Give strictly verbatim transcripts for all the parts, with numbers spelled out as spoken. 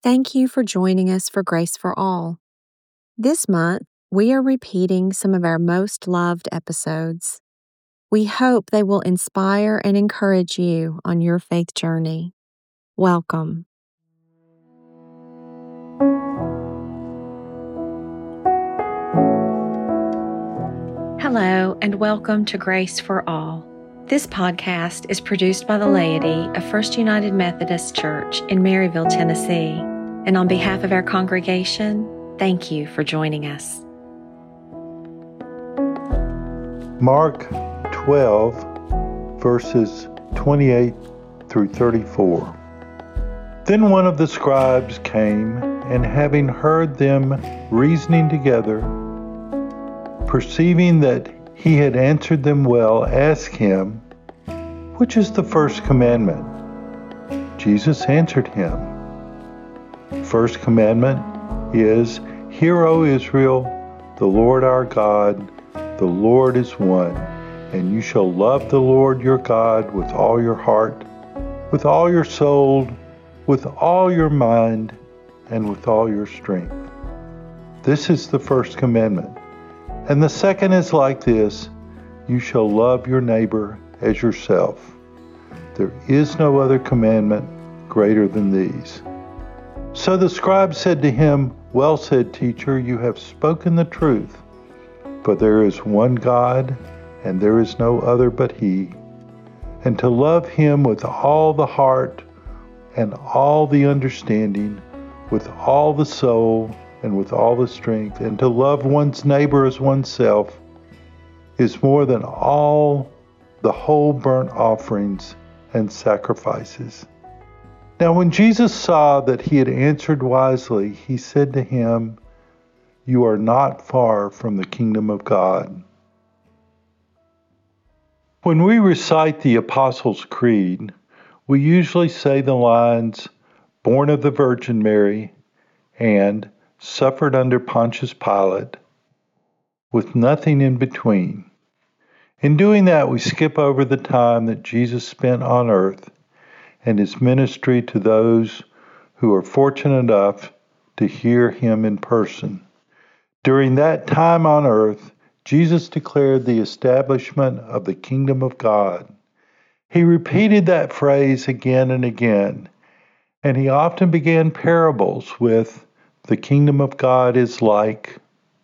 Thank you for joining us for Grace for All. This month, we are repeating some of our most loved episodes. We hope they will inspire and encourage you on your faith journey. Welcome. Hello, and welcome to Grace for All. This podcast is produced by the laity of First United Methodist Church in Maryville, Tennessee. And on behalf of our congregation, thank you for joining us. Mark twelve, verses twenty-eight through thirty-four. Then one of the scribes came, and having heard them reasoning together, perceiving that he had answered them well, asked him, "Which is the first commandment?" Jesus answered him, "First commandment is, Hear, O Israel, the Lord our God, the Lord is one, and you shall love the Lord your God with all your heart, with all your soul, with all your mind, and with all your strength. This is the first commandment. And the second is like this, you shall love your neighbor as yourself. There is no other commandment greater than these." So the scribe said to him, "Well said, teacher, you have spoken the truth. For there is one God, and there is no other but He. And to love Him with all the heart, and all the understanding, with all the soul, and with all the strength, and to love one's neighbor as oneself, is more than all the whole burnt offerings and sacrifices." Now when Jesus saw that he had answered wisely, he said to him, "You are not far from the kingdom of God." When we recite the Apostles' Creed, we usually say the lines, "Born of the Virgin Mary," and "Suffered under Pontius Pilate," with nothing in between. In doing that, we skip over the time that Jesus spent on earth and his ministry to those who are fortunate enough to hear him in person. During that time on earth, Jesus declared the establishment of the kingdom of God. He repeated that phrase again and again, and he often began parables with, "The kingdom of God is like."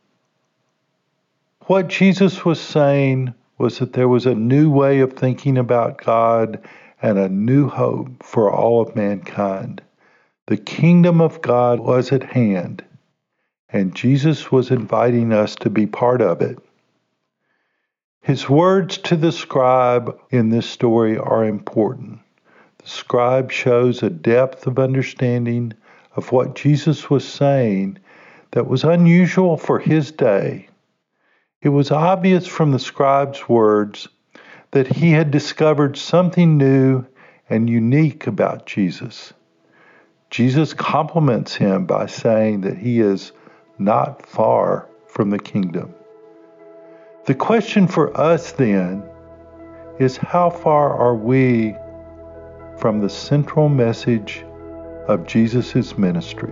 What Jesus was saying was that there was a new way of thinking about God and a new hope for all of mankind. The kingdom of God was at hand, and Jesus was inviting us to be part of it. His words to the scribe in this story are important. The scribe shows a depth of understanding of what Jesus was saying that was unusual for his day. It was obvious from the scribe's words that he had discovered something new and unique about Jesus. Jesus compliments him by saying that he is not far from the kingdom. The question for us then is, how far are we from the central message of Jesus' ministry?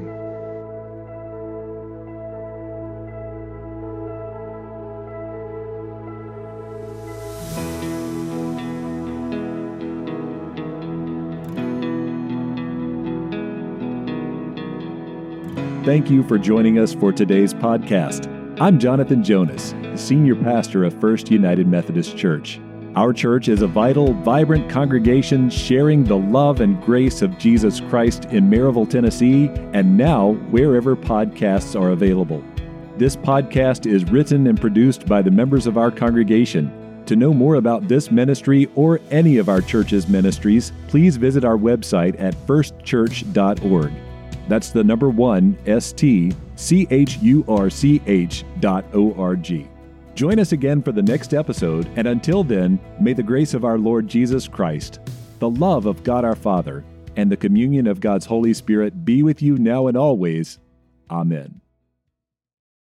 Thank you for joining us for today's podcast. I'm Jonathan Jonas, the Senior Pastor of First United Methodist Church. Our church is a vital, vibrant congregation sharing the love and grace of Jesus Christ in Maryville, Tennessee, and now wherever podcasts are available. This podcast is written and produced by the members of our congregation. To know more about this ministry or any of our church's ministries, please visit our website at first church dot org. That's the number one, S T C H U R C H dot O R G. Join us again for the next episode, and until then, may the grace of our Lord Jesus Christ, the love of God our Father, and the communion of God's Holy Spirit be with you now and always. Amen.